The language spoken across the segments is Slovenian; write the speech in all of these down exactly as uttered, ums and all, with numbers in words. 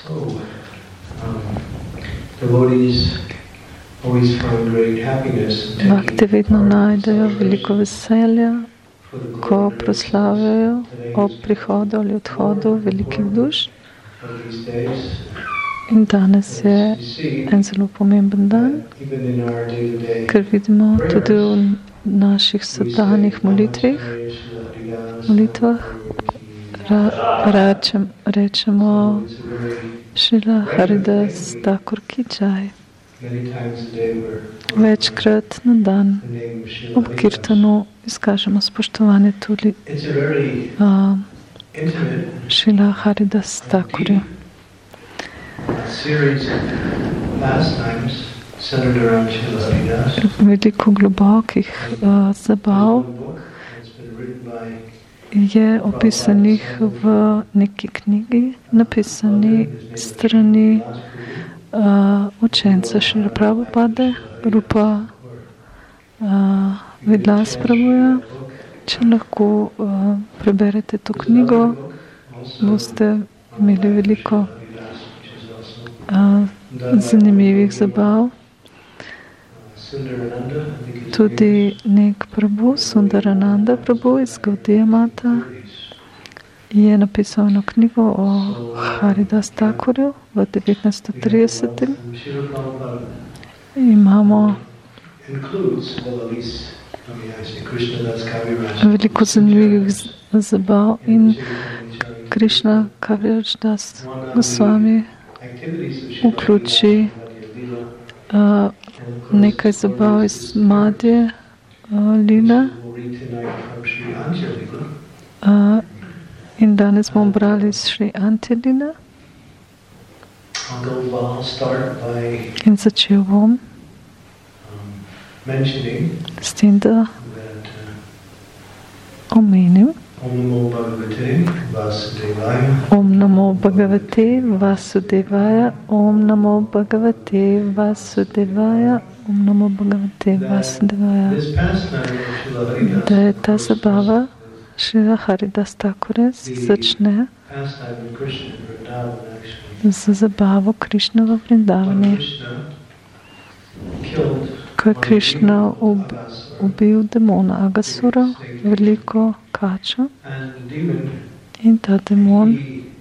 So, um, devotees always find great happiness in Bhakti taking vedno part in najdejo veliko celebrations veselja, for the ko glory proslavljajo today ob prihodu ali odhodu velikih duš. of these days. In danes je You see en zelo pomemben dan, that even in our day-to-day ker vidimo tudi v naših vsakdanjih molitvih, molitvah ra, račem, rečemo Šrila Haridas Thakur ki jai. Večkrat na dan ob kirtanu izkažemo spoštovanje tudi uh, Šrila Haridas Thakurju. Veliko globokih uh, zabav je opisanih v neki knjigi, napisani strani uh, učenca Šrila Prabhupade, Rupa uh, Vilas Prabhuja. Če lahko uh, preberete to knjigo, boste imeli veliko uh, zanimivih zabav. Tudi nek Prabhu, Sundarananda Prabhu iz Gaudiya Mata, je napisal eno knjigo o Haridas Thakurju v devetnajststo tridesetih. Imamo veliko zanimivih zabav in Krishna Kaviraj Das Goswami vključi uh, nekaj zabav iz Madhje uh, Lila. Uh, in danes bomo brali iz Šri Antje Lila. In začel bom s tem, da omenim Om Namo Bhagavate Vasudevaya, Om Namo Bhagavate Vasudevaya, Om Namo Bhagavate Vasudevaya. Da je ta zabava Šrila Haridas Thakura začne z zabavo Krišna v Vrindavani. Ko je Krišna ub, ubil demona Agasura, veliko kačo, in ta demon,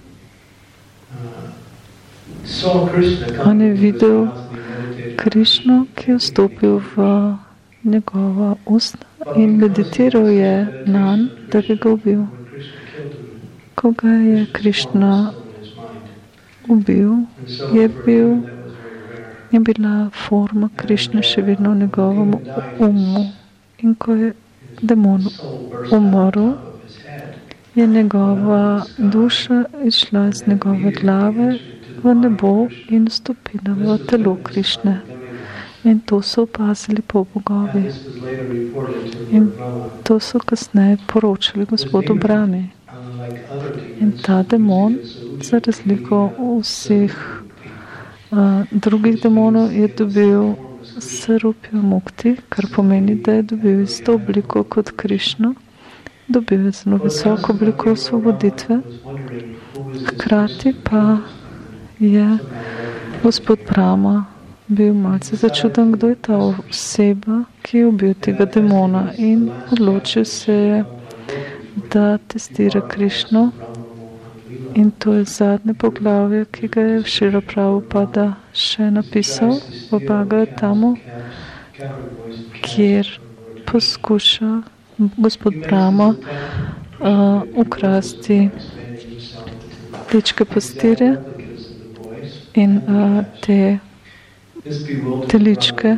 on je videl Krišno, ki je vstopil v njegova usta in meditiral je nanj, da bi ga ubil. Ko ga je Krišna ubil, je, bil, je bila forma Krišne še vedno v njegovem umu. In ko je demon umrl, je njegova duša išla iz njegove glave v nebo in vstopila v telo Krišne. In to so opazili polbogovi. In to so kasneje poročali gospodu Brahmi. In ta demon, za razliko vseh uh, drugih demonov, je dobil Sarupya Mukti, kar pomeni, da je dobil isto obliko kot Krišna. Dobil je zelo visoko obliko osvoboditve. Hkrati pa je gospod Brahma bil malce začuden, kdo je ta oseba, ki je ubil tega demona, in odločil se je, da testira Krišno. In to je zadnje poglavje, ki ga je Šrila Prabhupada še napisal v Bhagavatamu, kjer poskuša gospod Brahma uh, ukrasti dečke pastirje in uh, te teličke.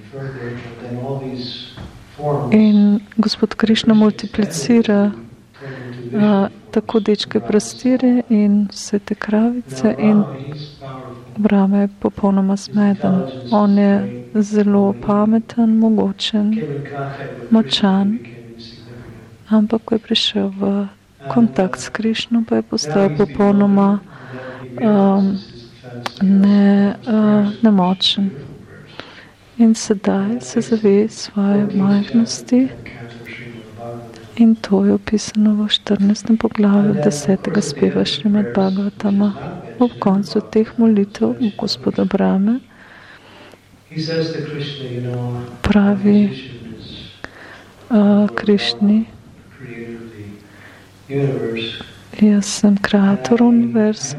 In gospod Krišna multiplicira uh, tako dečke pastirje in vse te kravice, in Brahma je popolnoma zmeden. On je zelo pameten, mogočen, močan, ampak ko je prišel v kontakt s Krišno, pa je postal popolnoma um, ne, uh, nemočen. In sedaj se zave svoje majhnosti, in to je opisano v štirinajstem poglavju desetega speva Šrimad Bhagavatama. ob koncu teh molitev gospoda Brahme pravi uh, Krišni, jaz sem kreator univerza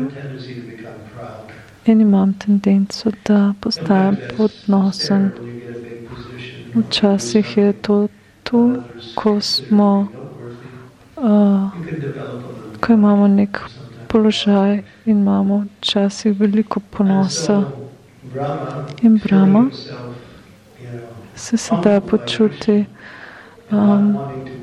in imam tendenco, da postajam podnosen. Včasih je to tu, ko smo, uh, ko imamo nek položaj in imamo včasih veliko ponosa. In Brahma se sedaj počuti um,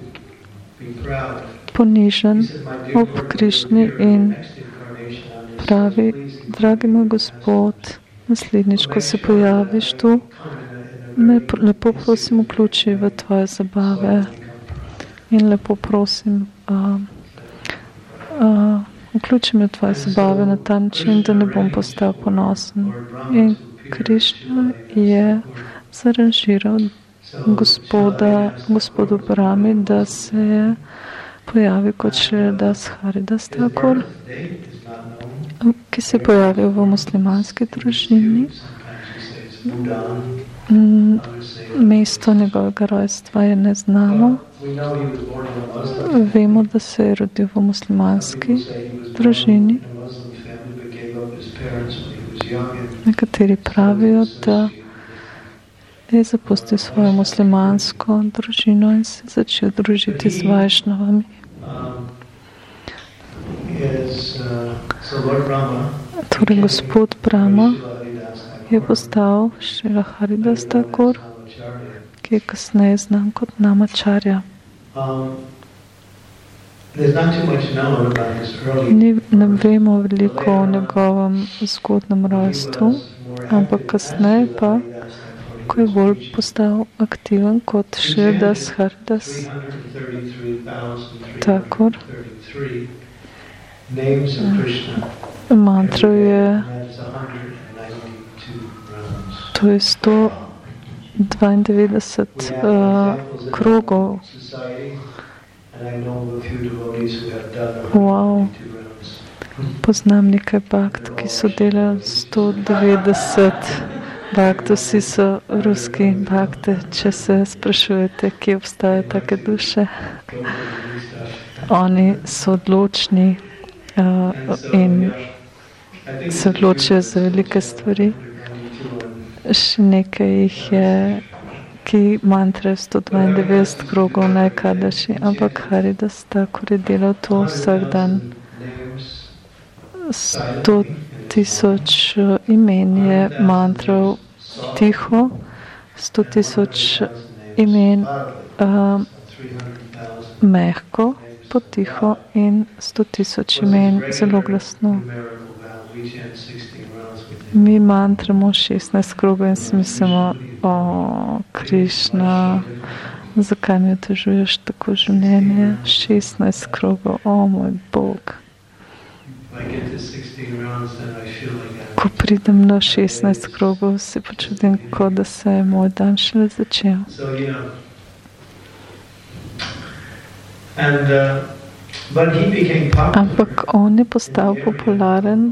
ponižen ob Krišni in pravi, dragi moj Gospod, naslednjič, ko se pojaviš tu, me lepo prosim vključi v tvoje zabave in lepo prosim uh, uh, vključi me v tvoje zabave na ta način, da ne bom postal ponosen. In Krišna je zaranžiral gospoda, gospodu Brahmi, da se je pojavil kot Šridas Haridas Thakur, ki se je pojavil v muslimanski družini. Mesto njegovega rojstva je neznano. Vemo, da se je rodil v muslimanski družini. Nekateri pravijo, da je zapustil svojo muslimansko družino in se začel družiti z Vajšnavami. Torej, gospod Brahma je postal Srila Haridas Thakur, ki je kasneje znan kot Namacharya. Ni, ne vemo veliko o njegovem zgodnem rojstvu, ampak kasneje pa, ko je bolj postal aktiven kot Sridas Haridas Thakur, mantra je to je sto dvaindevetdeset uh, krogov. Wow. Poznam nekaj bhakt, ki so delali sto devetdeset bhakt. Vsi so ruski bhakte, če se sprašujete, kje obstajajo take duše. Oni so odločni uh, in se odločijo za velike stvari. Še nekaj jih je, ki mantra sto dvaindevetdeset krogov najkadaši, ampak Haridas Thakur je delal to vsak dan. Sto tisoč imen je mantrov tiho, sto tisoč imen uh, mehko, potiho in sto tisoč imen zelo glasno. Mi mantramo šestnajst krogov in si mislimo, o, Krišna, zakaj mi otežuješ tako življenje? šestnajst krogov, o moj Bog. Ko pridem na šestnajst krogov, se počutim, kot da se je moj dan šele začel. Ampak on je postal popularen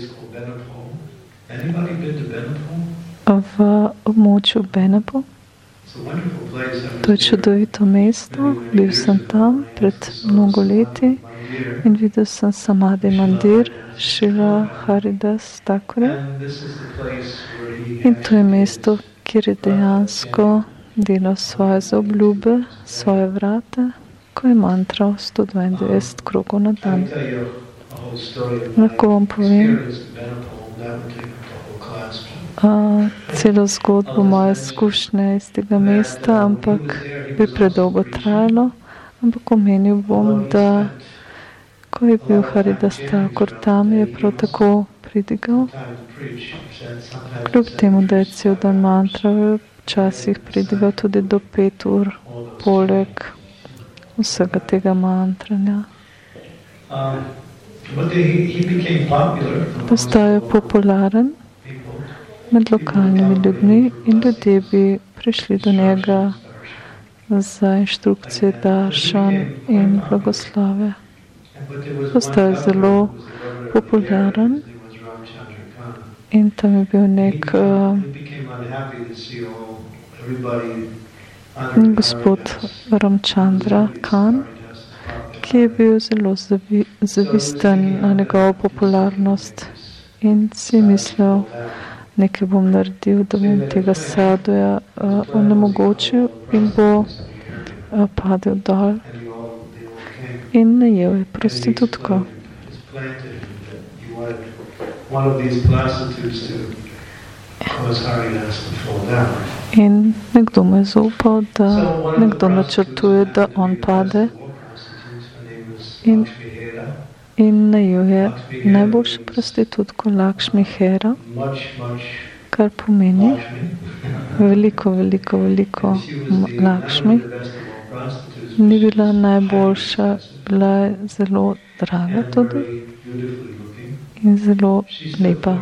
v območju Benapol. To je čudovito mesto. Bil sem tam pred mnogo leti in videl sem Samadhi Mandir Srila Haridas Thakura. In to je mesto, kjer je dejansko delal svoje zaobljube, svoje vrate, ko je mantral sto dvaindevetdeset krogov na dan. Lahko vam povem Uh, celo zgodbo moje izkušnje iz tega mesta, ampak bi predolgo trajalo. Ampak omenil bom, da ko je bil Haridas Thakur tam, je prav tako pridigal. Kljub temu, da je cel dan mantral, včasih pridigal tudi do pet ur, poleg vsega tega mantranja. Postal je popularen med lokalnimi ljudmi in ljudje bi prišli do njega za inštrukcije, daršan in blagoslove. Postal je zelo popularen in tam je bil nek uh, gospod Ramchandra Khan, ki je bil zelo zavi, zavisten na njegovo popularnost in si mislil, nekaj bom naredil, da bom tega saduja uh, onemogočil in bo uh, padel dol in najel je prostitutko. In nekdo mu je zaupal, da nekdo načrtuje, da on pade in, in najel je najboljšo prostitutko Lakšmi Hera, kar pomeni veliko, veliko, veliko Lakšmi. Ni bila najboljša, bila je zelo draga tudi in zelo lepa.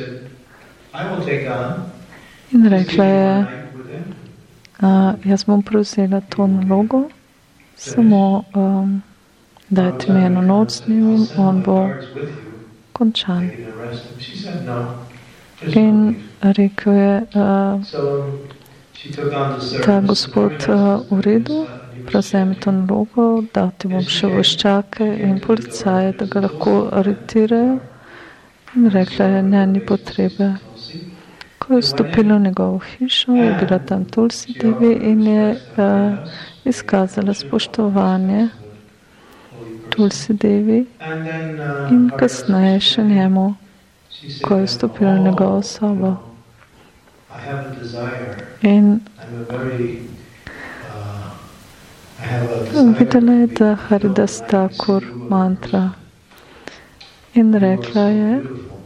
In rekla je, a, jaz bom prevzela to nalogo, samo um, dajte mi eno noč z njim in on bo končan. In rekel je, a, ta gospod a, v redu, prevzemi to nalogo, dati bom še voščake in policaje, da ga lahko aretirajo. In rekla je, ne, ni potrebe. Ko je vstopila v njegovo hišo, je bila tam Tulsi Devi in je uh, izkazala spoštovanje Tulsi Devi in kasneje še njemu, ko je vstopila v njegovo sobo. In videla je, da Haridas Thakur mantra in rekla je,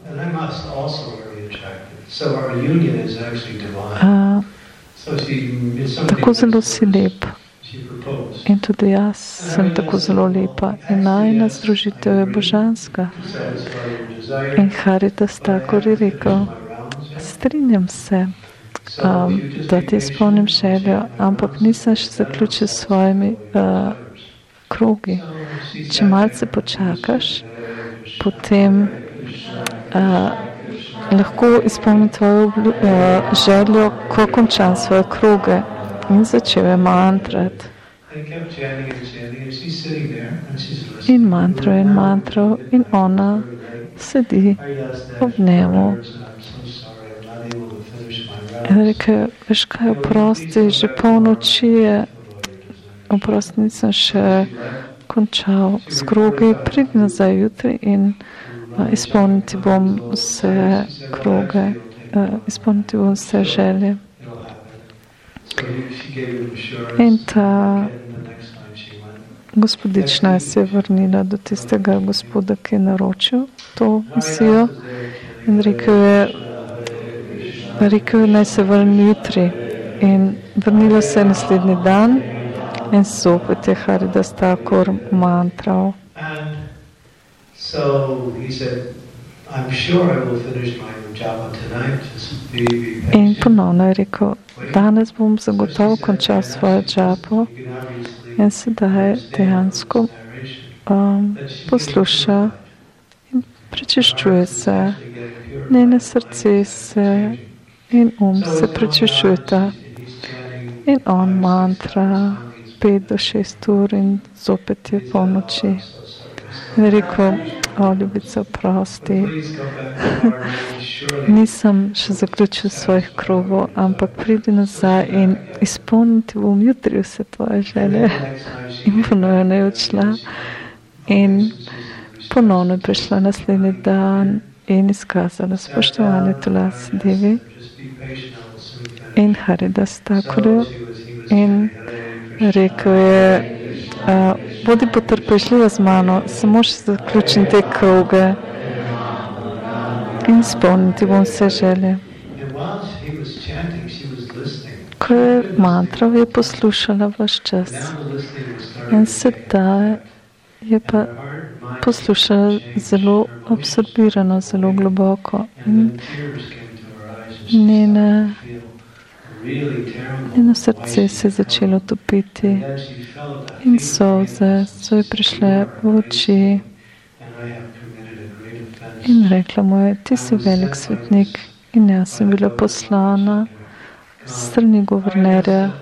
a, tako zelo si lep in tudi jaz sem tako zelo lepa in najina združitev je božanska. In Haridas Thakur je rekel, strinjam se, um, da ti izpolnim željo, ampak nisem še zaključil s svojimi uh, krogi. Če malce počakaš, potem uh, lahko izpolnim tvojo uh, željo, ko končam svoje kroge. In začel je mantrat. In mantro in mantro in ona sedi ob njemu. In rekel, veš kaj, oprosti, že polnoči je, oprosti, nisem še končal s krogi, pridi nazaj jutri in uh, izpolniti bom vse kroge, uh, izpolniti bom vse želje. In ta gospodična se je vrnila do tistega gospoda, ki je naročil to misijo in rekel je, rekel je, naj se vrni jutri. In vrnila se je naslednji dan in zopet je Haridas Thakur mantral. In ponovno je rekel, danes bom zagotovo končal svojo džapo in sedaj dejansko um, posluša in prečiščuje se. Njene srce se in um se prečiščujeta in on mantra pet do šest ur in zopet je polnoči. In rekel, o ljubica, prosti, nisem še zaključil svojih krogov, ampak pridi nazaj in izpolniti bom jutri vse tvoje želje. In ponovno je odšla in ponovno je prišla naslednji dan in izkazala spoštovanje Tulasi Devi in Haridas Thakurju in rekel je, Uh, bodi potrpežljiva z mano, samo še zaključim te kroge in spolniti bom vse želje. Ko je mantral, je poslušala vaš čas in sedaj je pa poslušala zelo absorbirano, zelo globoko in njene njeno srce se je začelo topiti in solze so ji prišle v oči In rekla mu je, ti si velik svetnik in jaz sem bila poslana strani guvernerja,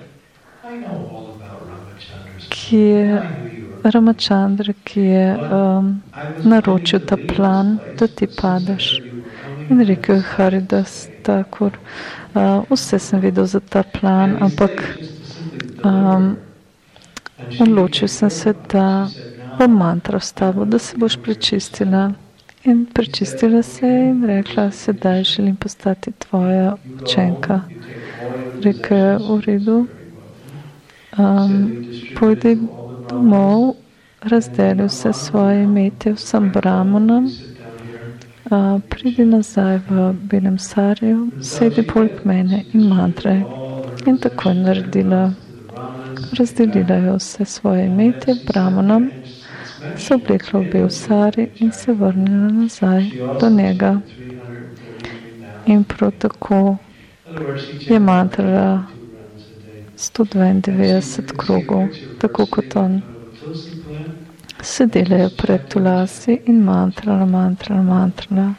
ki je Ramachandra, ki je um, naročil ta plan, da ti padeš. In rekel je Haridas Thakur, uh, vse sem videl za ta plan, ampak um, odločil sem se, da bom mantra vstavil, da se boš prečistila. In prečistila se je in rekla, sedaj želim postati tvoja učenka. Rekel je, v redu, um, pojdi domov, razdeli vse svoje imetje vsem brahmanom, uh, pridi nazaj v belem sarju, sedi poleg mene in mantraj. In tako je naredila. Razdelila je vse svoje imetje brahmanom, se oblekla v bel sari in se vrnila nazaj do njega. In prav tako je mantrala sto dvaindevetdeset krogov, tako kot on. Sedela je pred tulasi in mantrala, mantrala, mantrala.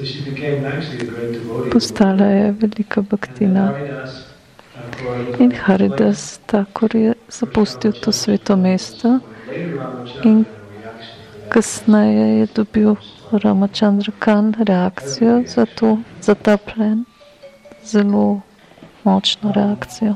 Postala je velika bhaktina. In Haridas Thakur je zapustil to sveto mesto in kasneje je dobil Ramachandra Khan reakcijo za to, za ta plan, zelo močno reakcijo.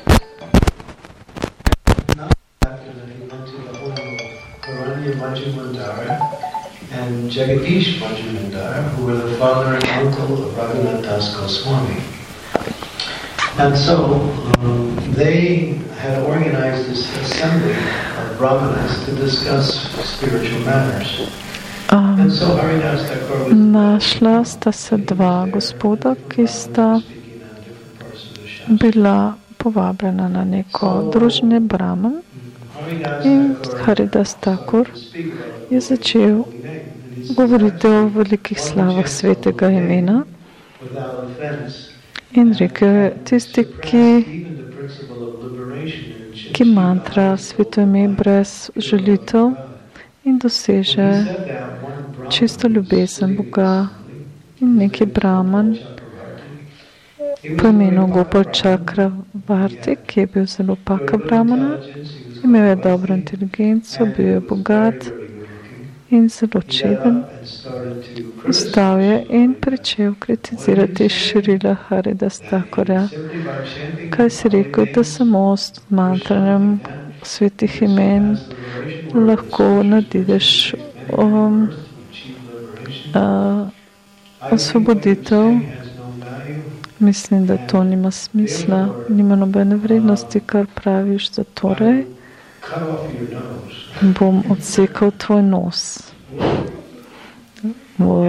And Jagadish Majumdar, who were the father and uncle of Raghunath Das Goswami. And so um, they had organized this assembly of Brahmanas to discuss spiritual matters. Um, and so Haridas Thakur was našla sta se dva gospoda, ki sta bila povabljena na neko druženje Brahman. In Haridas Thakur je začel govoriti o velikih slavah svetega imena in rekel je, tisti, ki, ki mantra sveto ime brez žalitev in doseže čisto ljubezen Boga, in neki Brahman po imenu Gopal Chakravarti, ki je bil zelo paka Brahmana, imel je dobro inteligenco, bil je bogat in zelo čeden. Vstal je in pričel kritizirati Šrila Haridas Thakurja. Kaj si rekel, da samo s mantranjem svetih imen lahko nadideš um, uh, osvoboditev? Mislim, da to nima smisla, nima nobene vrednosti, kar praviš, da torej bom odsekal tvoj nos. Wow.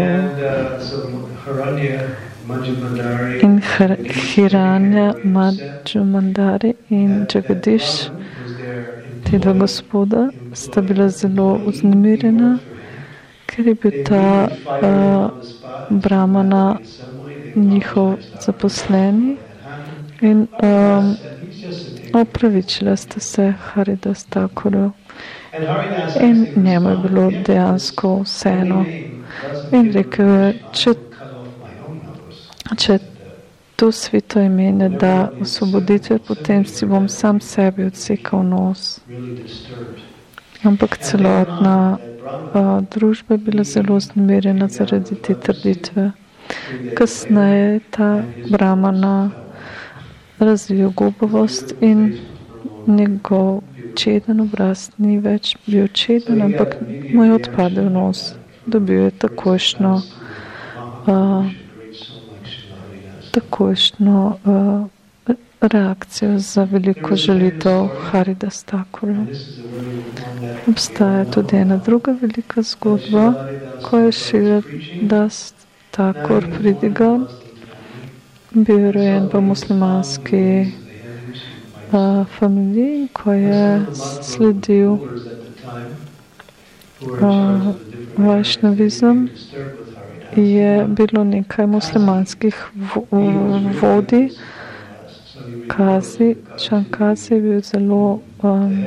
In Hiranya Majumdari in Jagadish, te dva gospoda, sta bila zelo vznemirjena, ker je bil ta uh, Brahmana njihov zaposleni in um, opravičila sta se Haridas Thakurju. In njemu je bilo dejansko vseeno. In rekel je, če, če to sveto ime ne da osvoboditve, potem si bom sam sebi odsekal nos. Ampak celotna uh, družba je bila zelo vznemirjena zaradi te trditve. Kasneje je ta Brahmana razvil gubavost in njegov čeden obraz ni več bil čeden, ampak mu je odpadel nos. Dobil je takojšno uh, takojšno uh, reakcijo za veliko žalitev Haridas Thakurja. Obstaja tudi ena druga velika zgodba, ko je Haridas Thakur pridigal, bil je rojen v muslimanski uh, familiji, ko je sledil uh, vajšnavizem, je bilo nekaj muslimanskih vodij, Kazi, Čankazi je bil zelo um,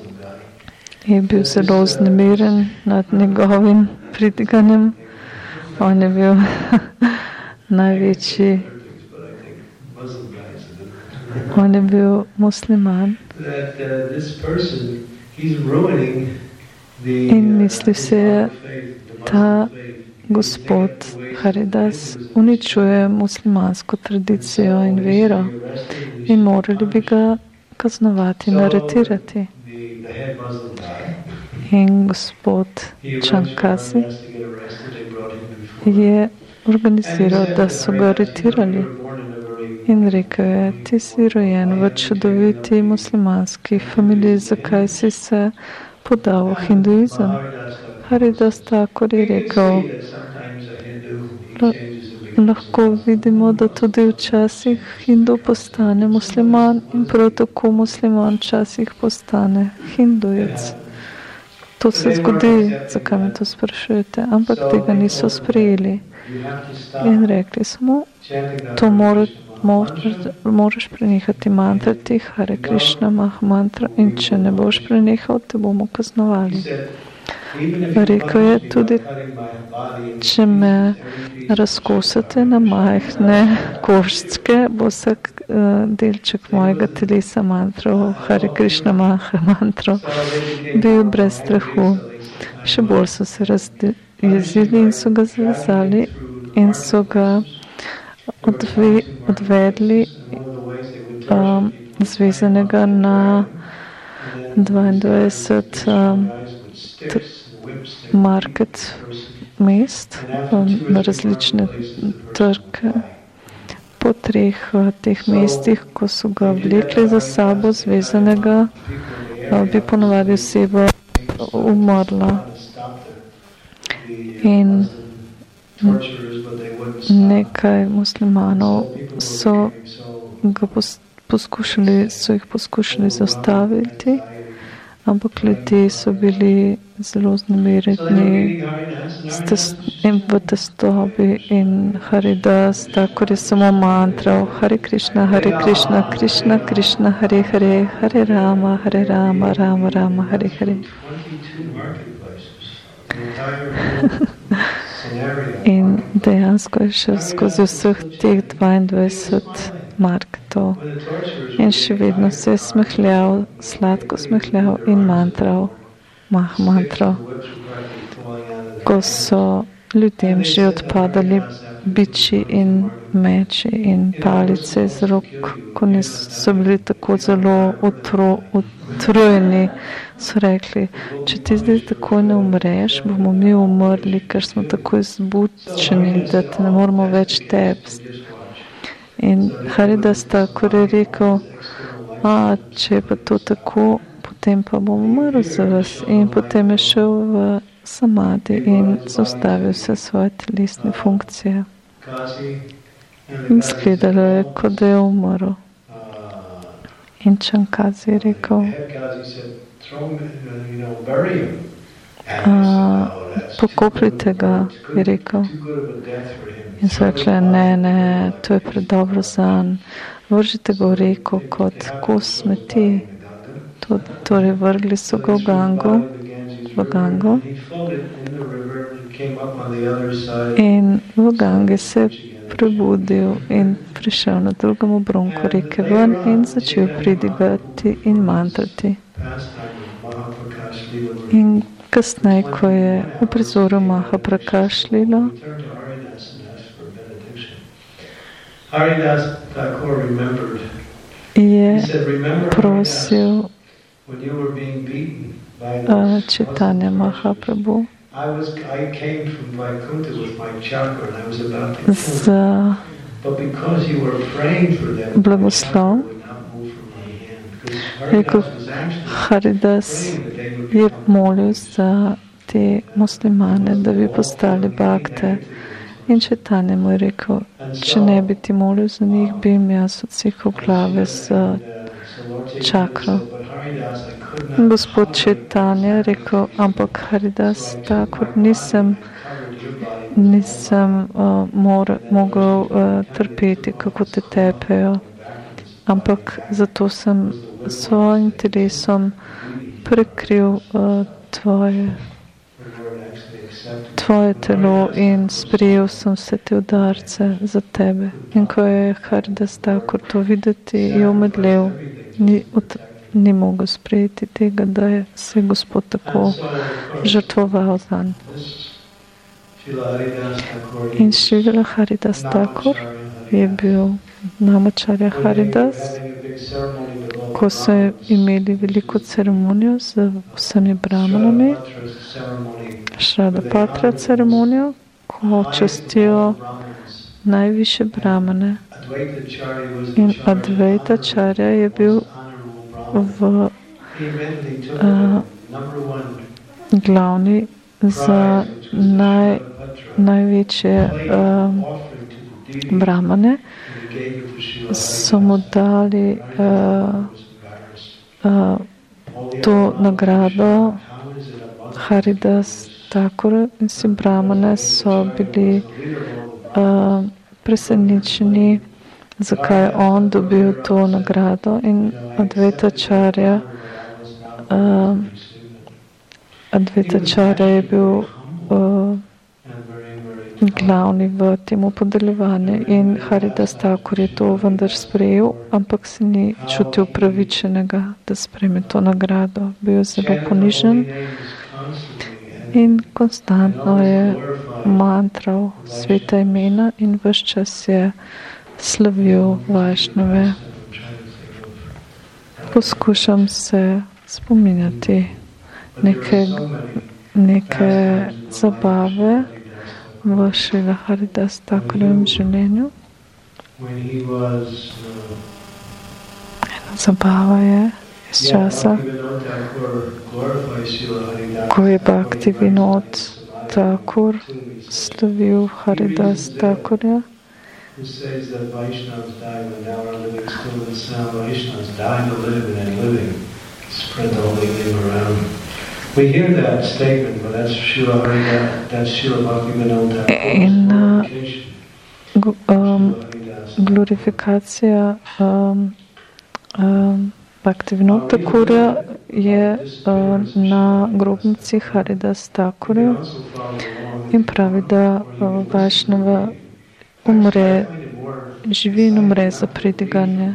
je bil zelo vznemiren nad njegovim pridiganjem. On je bil največji, on je bil musliman in misli se je, ta gospod Haridas uničuje muslimansko tradicijo in vero in morali bi ga kaznovati in aretirati. In gospod Čankasi je organiziral, da so ga aretirali in rekel je, ti si rojen v čudoviti muslimanski familiji, zakaj si se podal v hinduizem? Haridas Thakur je rekel, lahko vidimo, da tudi včasih hindu postane musliman in prav tako musliman včasih postane hindujec. To se zgodi, zakaj me to sprašujete, ampak tega niso sprejeli. In rekli smo, to mora, moraš, moraš prenehati mantrati Hare Krishna Maha Mantra in če ne boš prenehal, te bomo kaznovali. Rekel je tudi, če me razkosate na majhne koščke, bo vsak uh, delček mojega telesa mantrov, Hare Krishna Maha Mantra, bil brez strahu. Še bolj so se razjezili in so ga zavezali in so ga odve, odvedli um, zvezanega na dvaindvajset um, market mest, na različne trge. Po treh teh mestih, ko so ga vlekli za sabo zvezanega, bi ponovadi oseba umrla. In nekaj muslimanov so ga poskušali, so jih poskušali zaustaviti, ampak ljudje so bili zelo vznemirjeni in v testobi in Haridas Thakur je samo mantral Hare Krishna, Hare Krishna, Krishna, Krishna, Hare Hare, Hare Rama, Hare Rama, Rama Rama, Hare Hare. In dejansko je šel skozi vseh teh dvaindvajset marketov in še vedno se je smehljal, sladko smehljal in mantral, mah mantral. Ko so ljudem že odpadali biči in meči in palice iz rok, ko so bili tako zelo utro, utrujeni, so rekli, če ti zdaj tako ne umreš, bomo mi umrli, ker smo tako izbučeni, da te ne moramo več tepsti. In Haridas Thakur je rekel, a če je pa to tako, potem pa bom umrl za vas. In potem je šel v samadi in zaustavil vse svoje telesne funkcije. In izgledalo je, kot da je umrl. In Čankazi je rekel, a, pokopljite ga, je rekel. In so rekli, ne, ne, to je predobro zanj. Vržite ga v reko kot kos smeti. Torej vrgli so ga v Gango, v Gango. In v Gangi se je prebudil in prišel na drugem obronku reke ven in začel pridigati in mantrati. In kasneje, ko je v prizoru Maha Prakash Lilo, je prosil uh, Chaitanya Mahaprabhu za blagoslov. Rekel, Haridas je molil za te muslimane, da bi postali bakte. In Chaitanya mu je rekel, če ne bi ti molil za njih, bi jim jaz odsekal glave z čakro. In gospod Chaitanya je rekel, ampak Haridas Thakur nisem, nisem uh, mor, mogel uh, trpeti, kako te tepejo, ampak zato sem svojim telesom prekril uh, tvoje, tvoje tvoje telo in sprijel sem vse te udarce za tebe. In ko je Haridas Thakur to videti, je omedlel, ni, od, ni mogel sprejeti tega, da je se Gospod tako žrtvoval za njega. In Šrila Haridas Thakur je bil Namacharya Haridas, ko so imeli veliko ceremonijo z vsemi brahmanami, Šradapatra ceremonijo, ko častijo najviše brahmane. In Advaitacharya je bil v uh, glavni za naj, največje uh, brahmane, so mu dali uh, uh, to nagrado Haridas Thakur in vsi brahmane so bili uh, presenečeni, zakaj je on dobil to nagrado, in Advaitacharya uh, Advaitacharya je bil uh, glavni v temu podeljevanju in Haridas Thakur je to vendar sprejel, ampak se ni čutil pravičenega, da sprejme to nagrado. Bil je zelo ponižen in konstantno je mantral sveta imena in ves čas je slavil Vajšnave. Poskušam se spominjati neke, neke zabave v Šrila Haridas Thakurovem življenju. Ena zabava je iz časa, ko je Bhaktivinoda Thakur slavil Haridas Thakurja. We hear that statement, but that's Srila Haridas, that's Srila Bhaktivinoda Thakur's glorification. Um, glorifikacija um, um, Bhaktivinoda Thakurja je uh, na grobnici Haridas Thakurja in pravi, da uh, Vajšnava umre, živi in umre za pridiganje.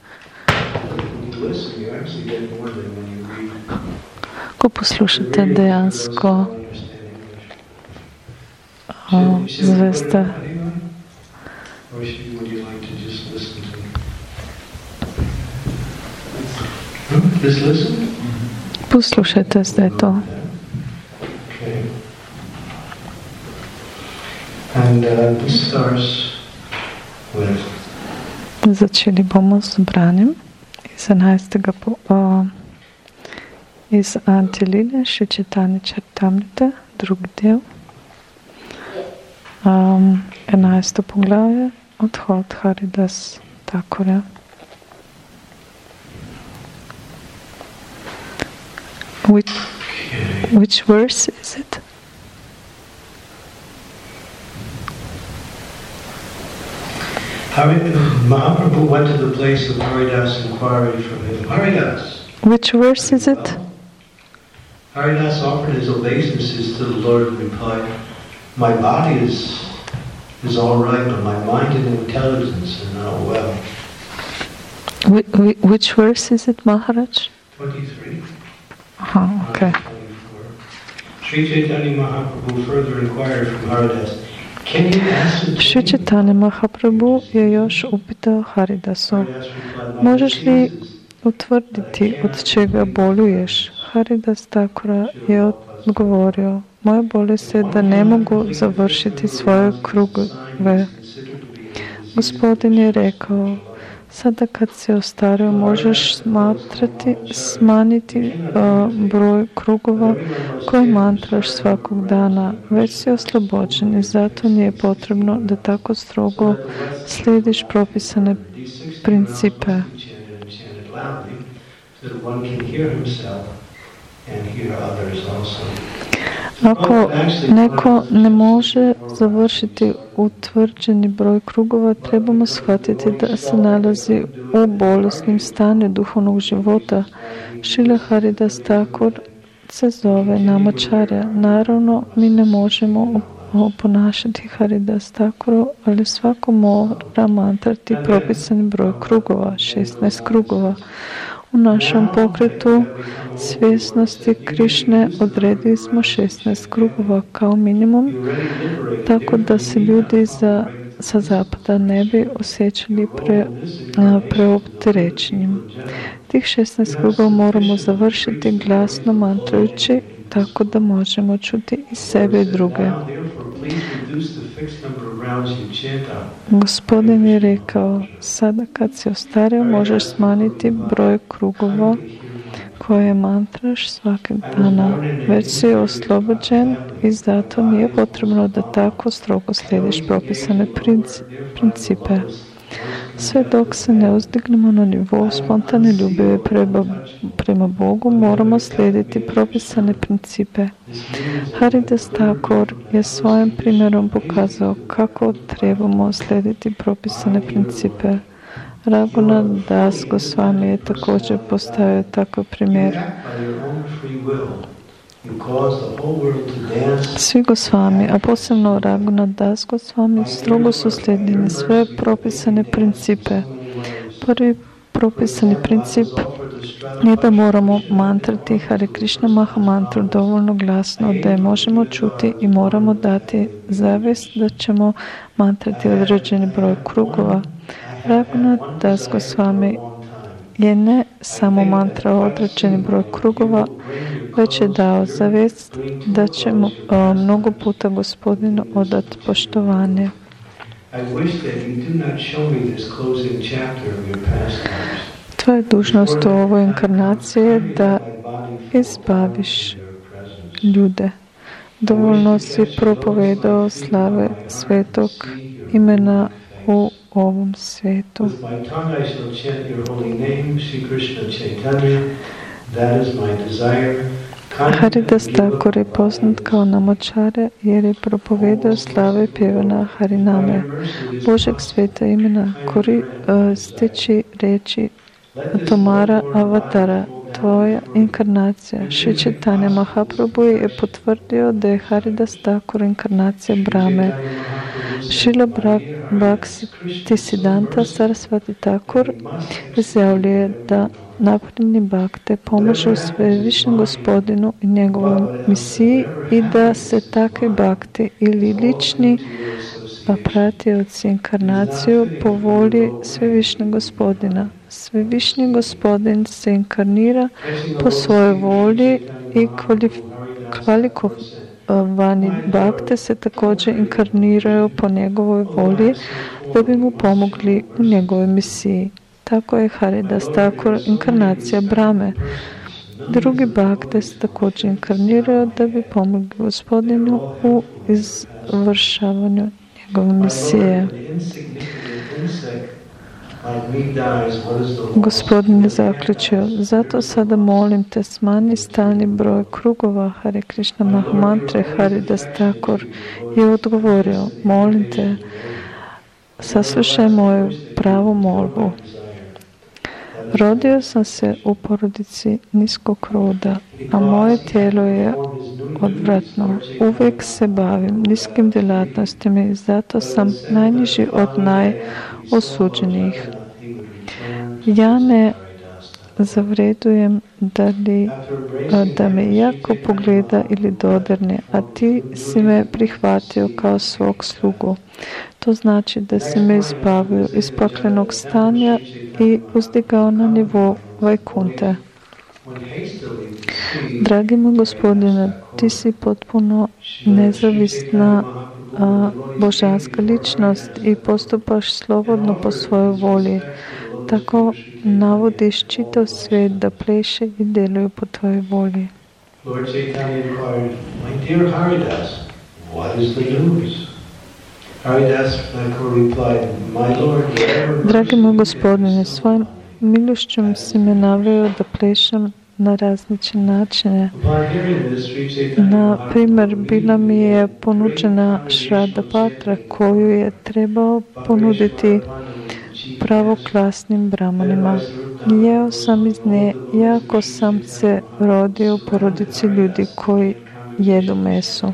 Ko poslušate, dejansko uh, zveste. Poslušajte zdaj to. Začeli bomo z branjem iz enajstega uh, iz Antilile, Šri Chaitanya Charitamrita, drugi del, um, enajsto poglavje, odhod Haridas Thakurja. Which, which verse is it? Mahaprabhu went to the place of Haridas inquiry from him. Haridas. Which verse is it? Haridas offered his obeisances to the Lord and replied, "My body is is all right, but my mind and intelligence are not well." Wh- which verse is it, Maharaj? Twenty-three. Oh, okay. Sri Chaitanya Mahaprabhu further inquired from Haridas, "Can you ascertain?" Šri Chaitanya Mahaprabhu je još upitao Haridasu, možeš li utvrditi od čega boluješ? Haridas Thakura je odgovorio, moja bolest je da ne mogu završiti svoje krugove. Gospodin je rekao, sada kad se ostario možeš smatrati, smanjiti uh, broj krugova koje mantraš svakog dana. Već si oslobođen i zato nije potrebno da tako strogo slijediš propisane principe. Ako neko ne može završiti utvrđeni broj krugova, trebamo shvatiti da se nalazi u bolesnim stanju duhovnog života. Šrila Haridas Thakur se zove namačarja. Naravno, mi ne možemo ponašati Haridas Thakuru, ali svako mora mantrati propisani broj krugova, šesnaest krugova. U našem pokretu svjesnosti Krišne odredili smo šesnaest krugova kao minimum, tako da se ljudi za, sa zapada ne bi osjećali pre, preopterećenim. Tih šesnaest krugova moramo završiti glasno mantrajući, tako da možemo čuti i sebe i druge. Gospodin je rekao, sada kad si ostario možeš smanjiti broj krugova koje mantraš svakog dana. Već si oslobođen i zato nije potrebno da tako strogo slijediš propisane principe. Sve dok se ne uzdignemo na nivou spontane ljubavi prema, prema Bogu, moramo slijediti propisane principe. Haridas Thakur je svojim primjerom pokazao kako trebamo slijediti propisane principe. Raghunath Das Goswami je također postavio takav primjer. Svi Goswami, a posebno Raghunath Das Goswami, strogo su slijedili sve propisane principe. Prvi propisani princip je da moramo mantrati Hare Krishna Maha mantru dovoljno glasno da je možemo čuti i moramo dati zavist da ćemo mantrati određeni broj krugova. Raghunath Das Goswami je ne samo mantra određeni broj krugova, već je dao zavest da ćemo uh, mnogo puta Gospodinu odati poštovanje. Tvoja dužnost u ovoj inkarnaciji je da izbaviš ljude. Dovoljno si propovedao slave svetog imena u ovom svijetu. Haridas Thakur je poznat kao namačarja jer je propovedao slave pjevana Hariname, Božeg sveta imena, koristeći riječi Tomara Avatara. Tvoja inkarnacija. Šri Chaitanya Mahaprabhu je potvrdio da je Haridas Thakur inkarnacija Brahme. Šrila Bhaktisiddhanta Sarasvati Thakur izjavljuje da napredni bhakte pomažu Svevišnjem Gospodinu i njegovoj misiji i da se takvi bhakti ili lični pratioci inkarnaciju po volji Svevišnjeg Gospodina. Svevišnji Gospodin se inkarnira po svojoj volji i kvalifikovani bhakte se također inkarniraju po njegovoj volji da bi mu pomogli u njegovoj misiji. Tako je Haridas Thakur inkarnacija Brahme. Drugi bhakte se također inkarniraju da bi pomogli Gospodinu u izvršavanju njegove misije. Gospodin je zaključio, zato sada molim te smanji stalni broj krugova Hare Krishna Mahamantre. Haridas Thakur je odgovorio, molim te, saslušaj moju pravu molbu. Rodio sam se u porodici niskog roda, a moje tijelo je odvratno. Uvijek se bavim niskim djelatnostima i zato sam najniži od najosuđenijih. Ja ne zavredujem da, li, da me jako pogleda ili dodirne, a ti si me prihvatio kao svog slugu. To znači da si me izbavio iz paklenog stanja i uzdigao na nivo Vajkunte. Dragi moj Gospodine, ti si potpuno nezavisna a, božanska ličnost i postupaš slobodno po svojoj volji. Tako navodiš čitav svijet da pleše i djeluju po tvojoj volji. Lord Chaitanya inquired, my dear Haridas, what is the news? Haridas Thakur replied, my Lord, dragi moj Gospodine, svojim milošćom si me naveo da plešem na različite načine. Na primjer, bila mi je ponuđena Shraddha Patra koju je trebao ponuditi pravoklasnim brahmanima. Jeo sam iz nje, iako sam se rodio u porodici ljudi koji jedu meso.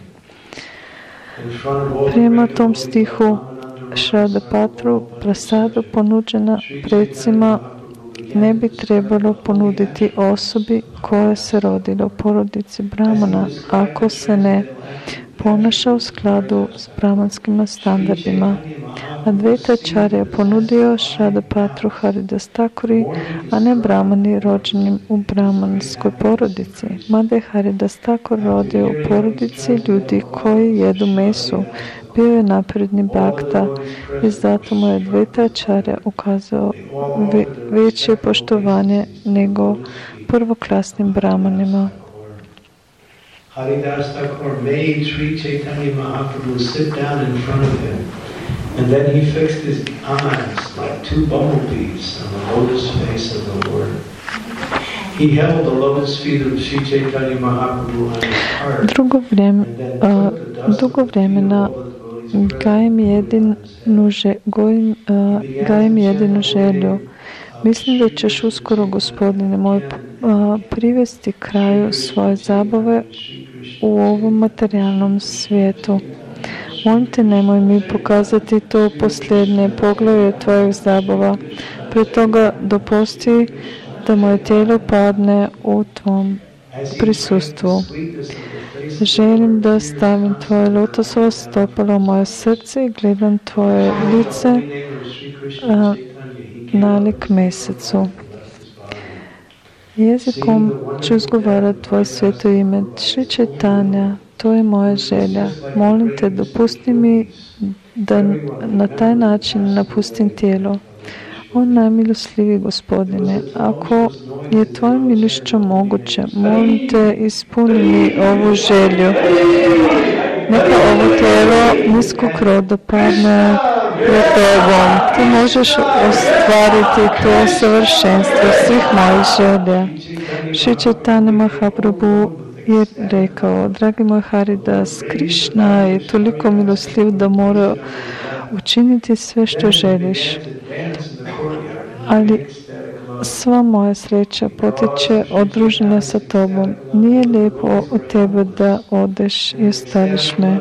Prema tom stihu Šradapatru prasadu ponuđena predsima ne bi trebalo ponuditi osobi koja se rodila u porodici brahmana ako se ne ponaša u skladu s brahmanskim standardima. Advaita Acharya je ponudio Šradapatru Haridas Thakuri, a ne brahmani rođenim u brahmanskoj porodici. Mada je Haridas Thakur rodio u porodici ljudi koji jedu meso, bio je napredni bhakta i zato mu je Advaita Acharya ukazao ve- veće poštovanje nego prvoklasnim brahmanima. Haridas Thakur made Sri Chaitanya Mahaprabhu sit down in front of him, and then he fixed his eyes like two bumblebees on the lotus face of the Lord. He held the lotus feet of Sri Chaitanya Mahaprabhu on his heart, Drugo vrijeme, and then a, put the dust dugo of the feet vremena over the devotees' gajem jedinu, že, gojim, a, gajem jedinu želju. Mislim da ćeš uskoro, Gospodine moj, a, privesti kraju svoje zabave u ovom materijalnom svijetu. Molim te, nemoj mi pokazati to posljednje poglavlje tvojih zabava. Prije toga dopusti da moje tijelo padne u tvom prisustvu. Želim da stavim tvoje lotosovo stopalo u moje srce i gledam tvoje lice a, nalik mesecu. Jezikom ću izgovarati tvoje sveto ime. Šri Chaitanya, to je moja želja. Molim te, dopusti mi da na taj način napustim tijelo. O najmilostljivi Gospodine, ako je tvojom milošću moguće, molim te, ispuni mi ovu želju. Neka ovo tijelo niskog roda padne pred tobom. Ti možeš ostvariti to savršenstvo svih mojih želja. Šri Chaitanya Mahaprabhu je rekao, dragi moj Haridas, Krishna je toliko milostljiv da mora učiniti sve što želiš. Ali sva moja sreća potiče od druženja sa tobom. Nije lijepo od tebe da odeš i ostaviš me.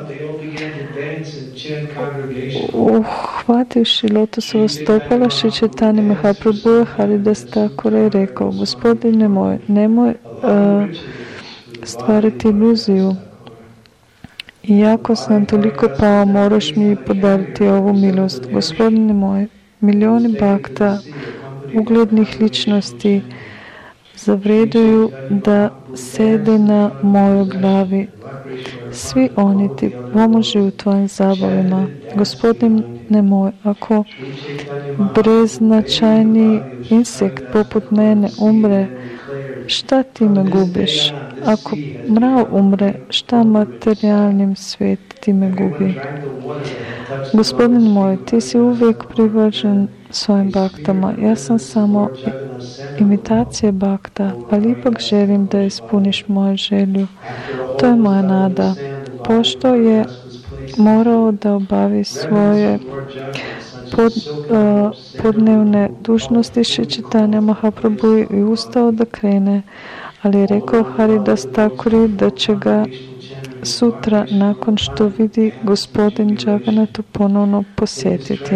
Uhvativši lotosovo stopalo, Šri Chaitanya Mahaprabhu je Haridas Thakur je rekao, Gospodine moj, nemoj uh, stvariti iluziju. Iako sam toliko pao, moraš mi podariti ovu milost. Gospodine moj, milioni bhakta, uglednih ličnosti, zavreduju da sede na mojoj glavi. Svi oni ti pomožu u tvojim zabavima. Gospodine moj, ako beznačajni insekt poput mene umre, šta time gubiš? Ako mrav umre, šta materijalnim svijet time gubi? Gospodin moj, ti si uvijek privržen svojim baktama. Ja sam samo imitacija bakta, ali ipak želim da ispuniš moju želju. To je moja nada. Pošto je morao da obavi svoje pod, uh, podnevne dužnosti, Šri Chaitanya Mahaprabhu i ustao da krene, ali je rekao Haridas Thakuri da će ga sutra, nakon što vidi gospodin Jagannathu, ponovno posjetiti.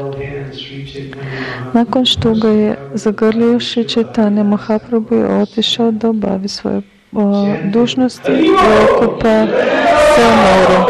Nakon što ga je zagrlio, Šri Chaitanya Mahaprabhu je otišao da obavi svoje uh, dužnosti i okupa se u moru.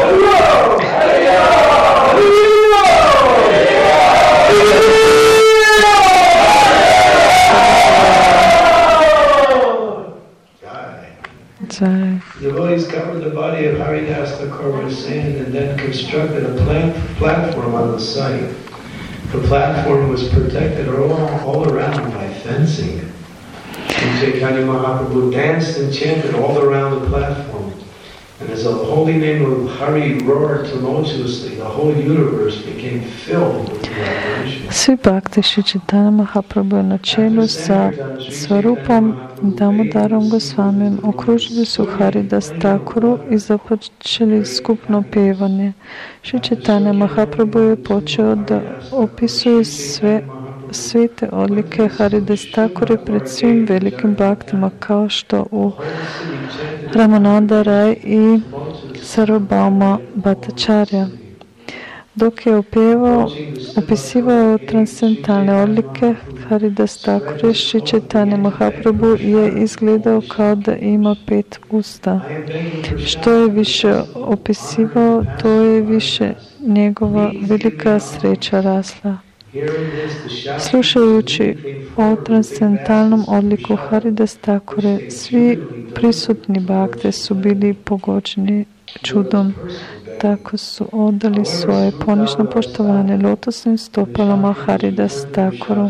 The devotees covered the body of Haridas Thakur with sand and then constructed a plant, platform on the site. The platform was protected all, all around by fencing. And Chaitanya Mahaprabhu danced and chanted all around the platform. And as the holy name of Hari roared tumultuously, the whole universe became filled with the vibration. Svi bhakti Šri Chaitanya Mahaprabhu na čelu sa Svarupom Damodarom Gosvamijem okružili su Haridas Thakuru i započeli skupno pjevanje. Šri Chaitanya Mahaprabhu je počeo da opisuje sve svite odlike Haridas Thakure pred svim velikim bhaktima kao što u Ramananda Rai i Sarvabhauma Bhattacharya. Dok je opjevao, opisivao transcendentalne odlike Haridas Thakure, Šri Chaitanya Mahaprabhu je izgledao kao da ima pet usta. Što je više opisivao, to je više njegova velika sreća rasla. Slušajući o transcendentalnom odliku Haridas Thakure, svi prisutni bhakte su bili pogođeni čudom. Tako su odali svoje ponižno poštovanje lotosnim stopalama Haridas Thakuru.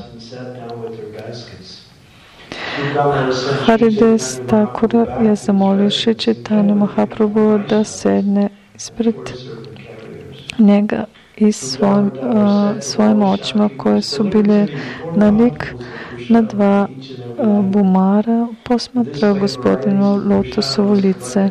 Haridas Thakura je zamolio Šri Chaitanya Mahaprabhu da sedne ispred njega i svojim, uh, svojim očima koje su bile na lik na dva uh, bumara posmatrao gospodinu lotosovo lice.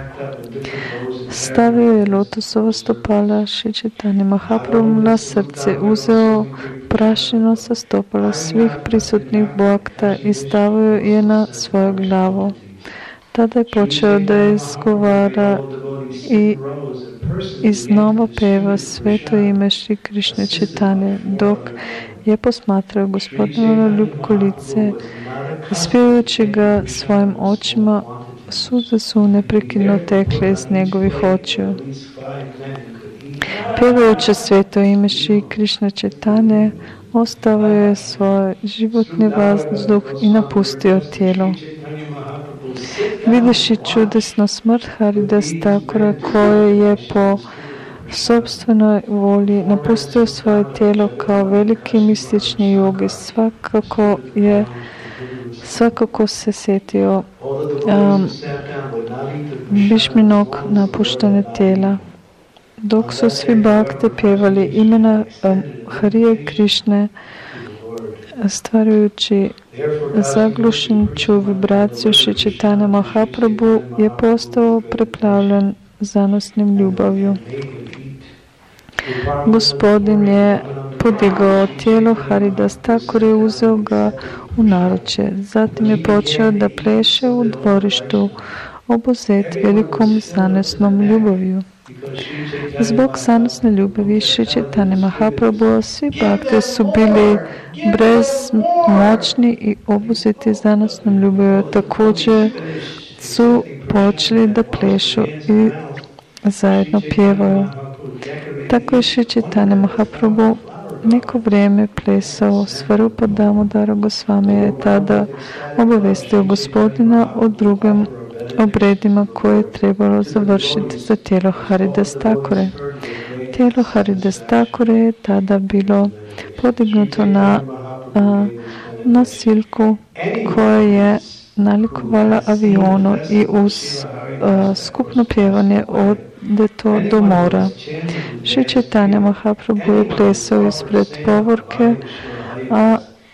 Stavio je lotosovo stopala Šri Chaitanya Mahaprabhu na srce, uzeo prašinu sa stopala svih prisutnih bhakta i stavio je na svoju glavu. Tada je počeo da izgovara i iznova peva sveto ime Šri Krišne Chaitanje, dok je posmatrao gospodinovo ljubko lice, ispivajući ga svojim očima. Suze su neprekidno tekle iz njegovih očiju. Pjevajući sveto ime Šri Krišne Chaitanje, ostavio je svoj životni vazduh i napustio tijelo. Videći čudesnu smrt Haridas Thakura, koje je po sopstvenoj volji napustio svoje tijelo kao veliki mistični jogi, svakako je svakako se sjetio um, Bišminog napuštene tijela. Dok su svi bhakte pjevali imena um, Harije Krišne, stvarajući zaglušenču vibraciju, Šri Chaitanya Mahaprabhu je postao preplavljen zanosnim ljubavlju. Gospodin je podigao tijelo Haridas Thakure i uzeo ga u naručje. Zatim je počeo da pleše u dvorištu, obuzet velikom zanosnom ljubavlju. Zbog zanosne ljubavi Šri Chaitanya Mahaprabhu, svi bhakte su bili bezmoćni i obuzeti zanosnom ljubavlju. Također su počeli da plešu i zajedno pjevaju. Tako je Šri Chaitanya Mahaprabhu neko vrijeme plesao. Svarupa Damodara Gosvami je tada obavestio gospodina o drugim obredima koje je trebalo završiti za tijelo Haridas Thakure. Tijelo Haridas Thakure je tada bilo podignuto na a, nosiljku koja je nalikovala avionu i uz a, skupno pjevanje odeto do mora. Šri Chaitanya Mahaprabhu je plesao ispred povorke, a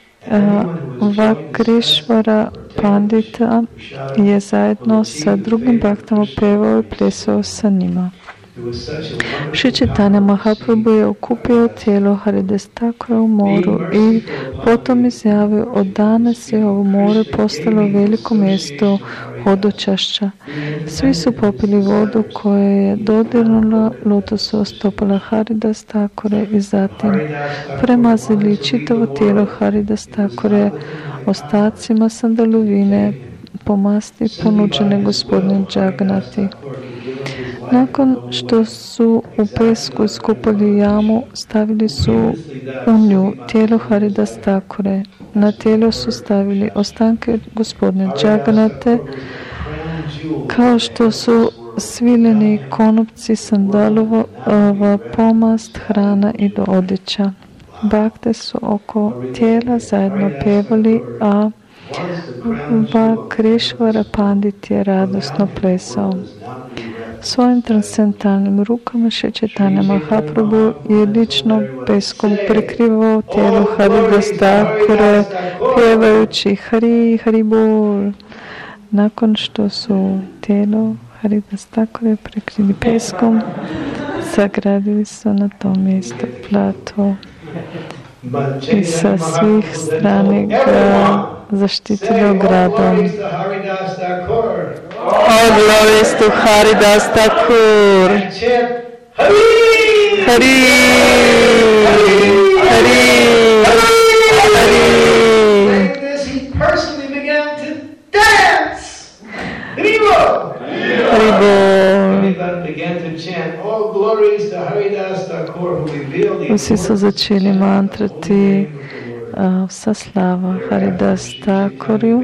Vakrishvara Pandita je zajedno sa drugim bhaktama pevao i plesao sa njima. Šri Chaitanya Mahaprabhu je okupio tijelo Haridas Thakura u moru i potom izjavio: od danas je ovo more postalo veliko mjesto hodočašća. Svi su popili vodu koja je dodirnula lotosova stopala Haridas Thakure i zatim premazili čitavo tijelo Haridas Thakure ostacima sandalovine po masti ponuđene gospodinu Jagannati. Nakon što su u pesku iskopali jamu, stavili su u nju tijelo Haridas Thakure. Na tijelo su stavili ostanke gospodine Jagannate, kao što su svileni konopci, sandalova, pomast, hrana i do odjeća. Bhakte su oko tijela zajedno pjevali, a Vakrishvara Pandit je radosno plesao. Svojim transcendentalnim rukama Šri Chaitanya Mahaprabhu je lično peskom prekrivao tijelo Haridas Thakure, pjevajući Hari Hari Bol. Nakon što su tijelo Haridas Thakure prekrili peskom, sagradili su na tom mjestu plato i sa svih strani ga zaštitili ogradom. All glories to Haridas Thakur. Hari! Hari! Hari! Like this, he personally began to dance. Haribo! Haribo! He began to chant all glories to Haridas Thakur, who revealed the Vsi so začeli mantrati uh, vsa slava Haridas Thakurju.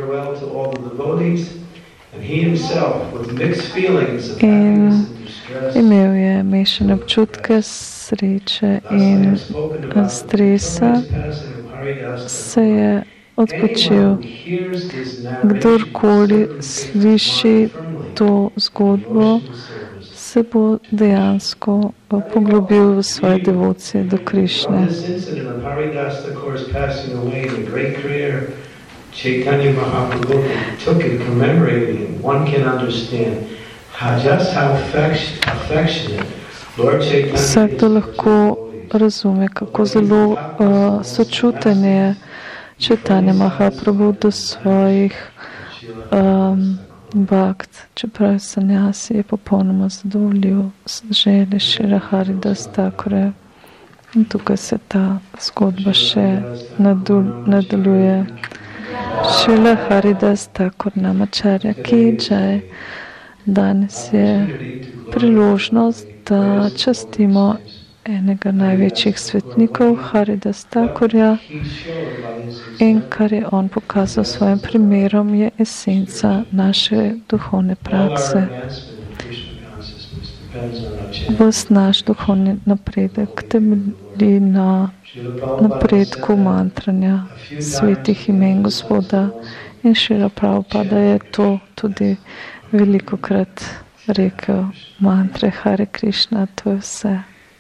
In imel je mešane občutke sreče in stresa, se je odpočil. Kdorkoli sliši to zgodbo, se bo dejansko poglobil v svoje devocije do Krišne. Chaitanya Mahaprabhu took it, commemorating it. One can understand how, just how affectionate Lord Chaitanya is. Vsakdo lahko razume, kako zelo uh, sočuten je Chaitanya Mahaprabhu do svojih um, bhakt, čeprav sanjasi je popolnoma zadovoljil želje Šrila Haridas Thakura. In tukaj se ta zgodba še nadaljuje. Šrila Haridas Thakur Namacharya ki jai. Danes je priložnost, da častimo enega največjih svetnikov, Haridas Thakurja, in kar je on pokazal svojim primerom, je esenca naše duhovne prakse. Ves naš duhovni napredek temelji na napredku mantranja svetih imen Gospoda, in Šrila Prabhupada je to tudi velikokrat rekel. Mantre Hare Krishna, to je vse.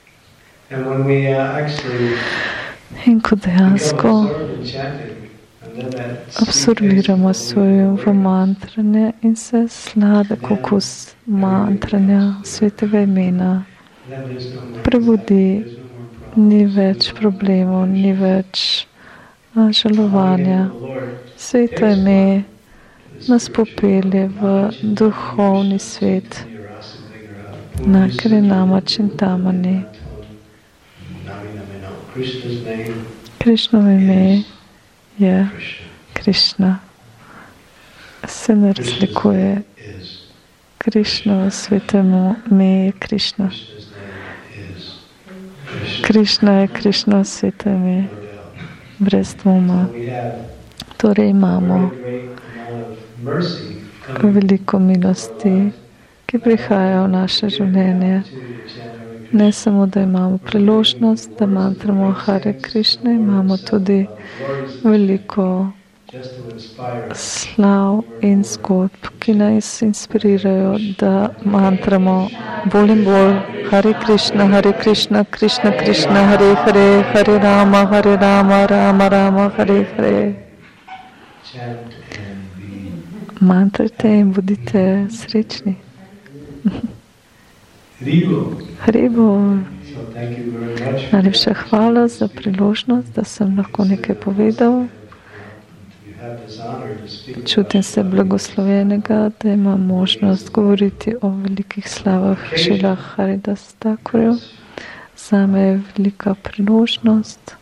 In ko dejansko absorbiramo svojo v mantranje in se sladek okus mantranja svetega imena prebudi, ni več problemov, ni več žalovanja. Sveto ime nas popelje v duhovni svet, na Krišnama Čintamani. Krišnovo ime je Krišna. Se ne razlikuje. Krišnovo sveto ime je Krišna. Krišna je Krišnovo sveto ime. Brez dvoma. Torej imamo veliko milosti, ki prihajajo v naše življenje. Ne samo, da imamo priložnost, da mantramo Hare Krishna, imamo tudi veliko slav in zgodb, ki nas inspirirajo, da mantramo bolj in bolj Hare Krishna, Hare Krishna, Krishna Krishna, Hare Hare, Hare Rama, Hare Rama, Rama Rama, Hare Hare. Mantrate in bodite srečni. Haribo. Najlepša hvala za priložnost, da sem lahko nekaj povedal. Čutim se blagoslovenega, da imam možnost govoriti o velikih slavah Šrila Haridas Thakurja. Zame je velika priložnost,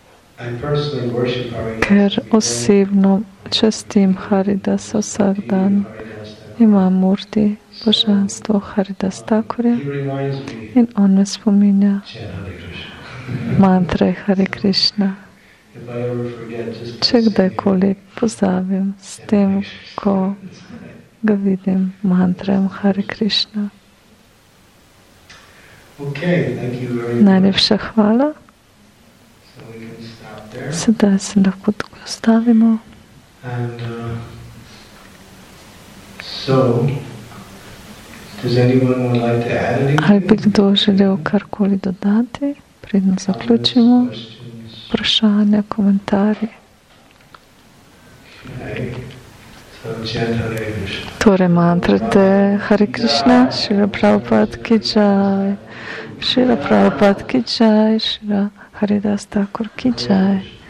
ker osebno častim Haridasa vsak dan. Imam murti, božanstvo Haridas Thakurja, in on me spominja mantre Hare Krishna. Če kdajkoli pozabim s tem, ko ga vidim mantrem Hare Krishna. Najlepša hvala. Sedaj se lahko tukaj ostavimo. Ali bi kdo želel karkoli dodati, preden zaključimo? Vprašanja, komentarji. Torej mantrate Hare Krishna, Šrila Prabhupada ki jai, Šrila Prabhupada ki jai, Šrila Haridas Thakur ki jai.